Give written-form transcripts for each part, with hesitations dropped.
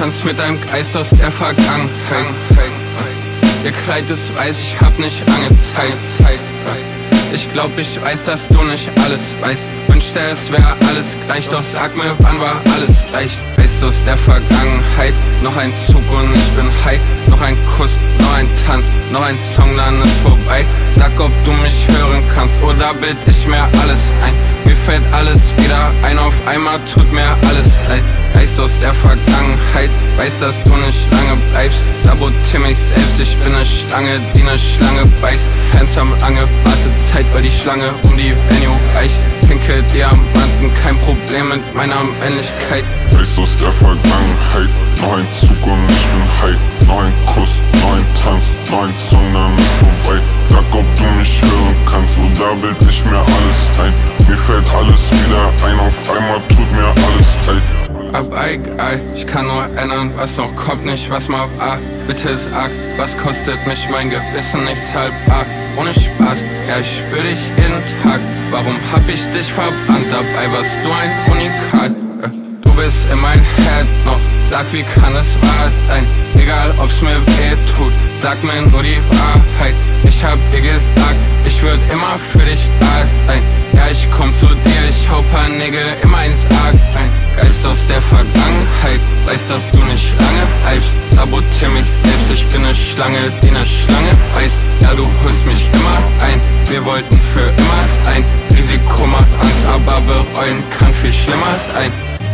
Tanz mit deinem Geist aus der Vergangenheit. Ihr Kleid ist weiß, ich hab nicht lange Zeit. Ich glaub, ich weiß, dass du nicht alles weißt. Wünschte, es wär alles gleich, doch sag mir, wann war alles leicht? Weißt du aus der Vergangenheit? Noch ein Zug und ich bin high. Noch ein Kuss, noch ein Tanz, noch ein Song, dann ist vorbei. Sag, ob du mich hören kannst oder bild ich mir alles ein. Mir fällt alles wieder ein, auf einmal tut mir alles leid. Weißt du aus der Vergangenheit, weiß, dass du nicht lange bleibst. Sabotier mich selbst, ich bin ne Schlange, die ne Schlange beißt. Fans haben lange Wartezeit, weil die Schlange um die Venue reicht. Pinke Diamanten, kein Problem mit meiner Männlichkeit. Weißt du aus der Vergangenheit, noch ein Zug und ich bin high. Noch ein Kuss, noch ein Tanz, noch ein Song, dann ist vorbei. Sag, ob du mich hören kannst oder bild ich mir alles ein. Mir fällt alles wieder ein, auf einmal tut mir alles leid. Aber egal, ich kann nur ändern, was noch kommt, nicht was mal war. Bitte sag, was kostet mich mein Gewissen nicht zahlbar? Ohne Spaß, ja ich spür dich jeden Tag. Warum hab ich dich verbannt? Dabei warst du ein Unikat. Du bist in mein Herz noch, sag wie kann es wahr sein? Egal ob's mir weh tut, sag mir nur die Wahrheit. Ich hab dir gesagt, ich würd immer für dich da sein. Ja ich komm zu dir, ich hau paar Nägel immer ins Arg ein. Geist aus der Vergangenheit, weiß, dass du nicht lange bleibst. Sabotier mich selbst, ich bin ne Schlange, die ne Schlange beißt. Ja, du holst mich immer ein, wir wollten für immer sein. Risiko macht Angst, aber bereuen kann viel schlimmer sein.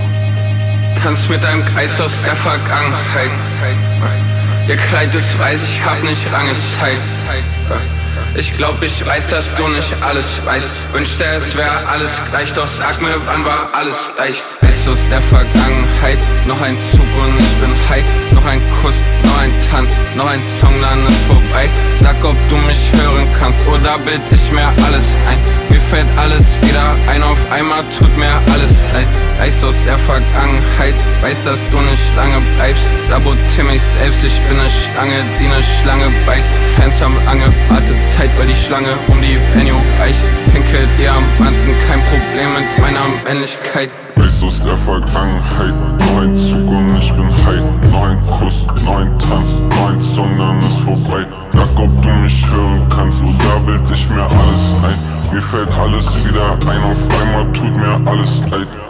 Tanz mit deinem Geist aus der Vergangenheit. Ihr Kleid ist weiß, ich hab nicht lange Zeit. Ich glaub, ich weiß, dass du nicht alles weißt. Wünschte, es wär alles gleich, doch sag mir, wann war alles leicht? Weißt du aus der Vergangenheit, noch ein Zug und ich bin high. Noch ein Kuss, noch ein Tanz, noch ein Song, dann ist vorbei. Sag, ob du mich hören kannst oder bild ich mir alles ein. Mir fällt alles wieder ein, auf einmal tut mir alles leid. Weißt du aus der Vergangenheit, weiß, dass du nicht lange bleibst. Sabotier mich selbst, ich bin ne Schlange, die ne Schlange beißt. Fans haben lange Wartezeit, weil die Schlange um die Venue reicht. Pinke Diamanten, kein Problem mit meiner Männlichkeit. Weißt du aus der Vergangenheit, noch ein Zug und ich bin high. Noch ein Kuss, noch ein Tanz, noch ein Song, dann ist vorbei. Sag, ob du mich hören kannst oder bild ich mir alles ein. Mir fällt alles wieder ein, auf einmal tut mir alles leid.